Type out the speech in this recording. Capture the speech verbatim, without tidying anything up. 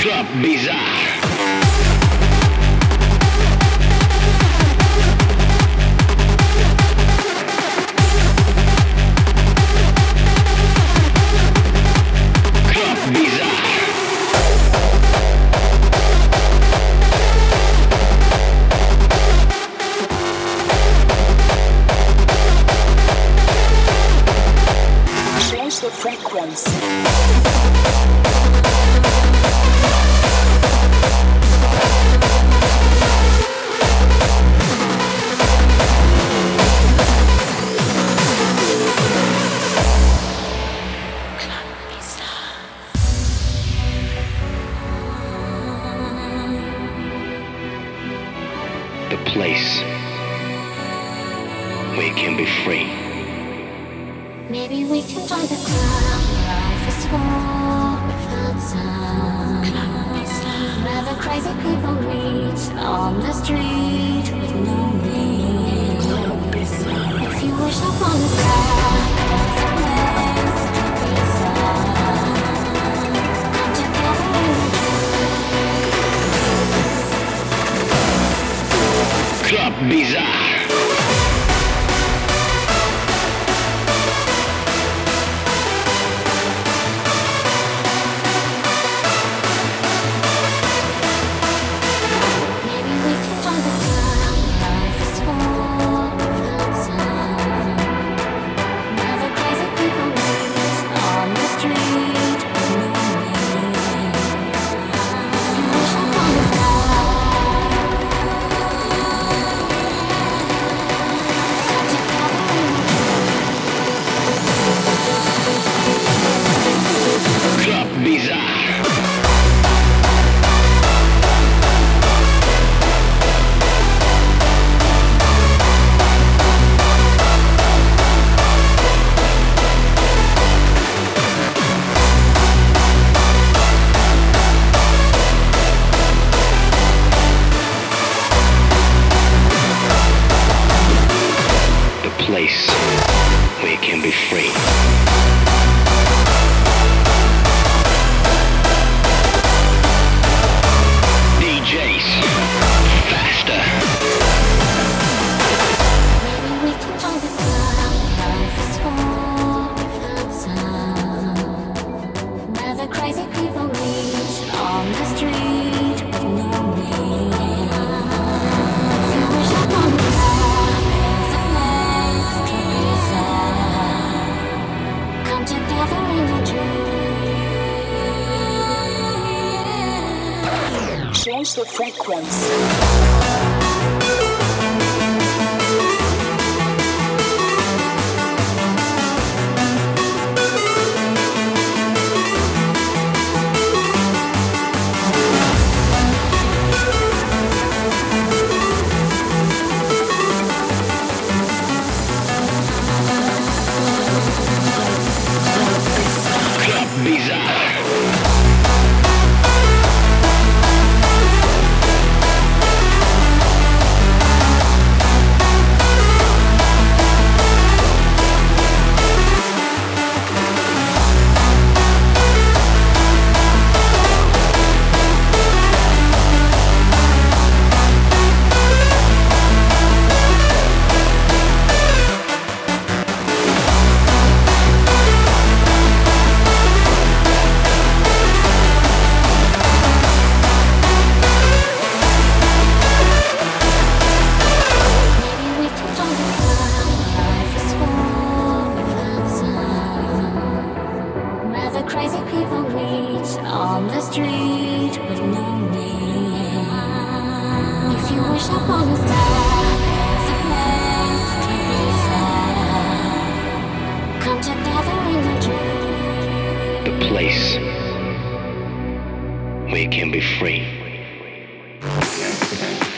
Club Bizarre. The place where you can be free. Maybe we can find the club. Life is full without sound. Where the crazy people meet on the street with no name. If you wish upon a star, there's a place to be sound. Come together in a Club Bizarre. Place where you can be free. D Js, faster. Maybe we can find the club. Life is full without sound. Where the crazy people meet on the street with no name. If you wish upon the star, there's a place to be sound. Come together in a dream. Change the frequency. The place where you can be free.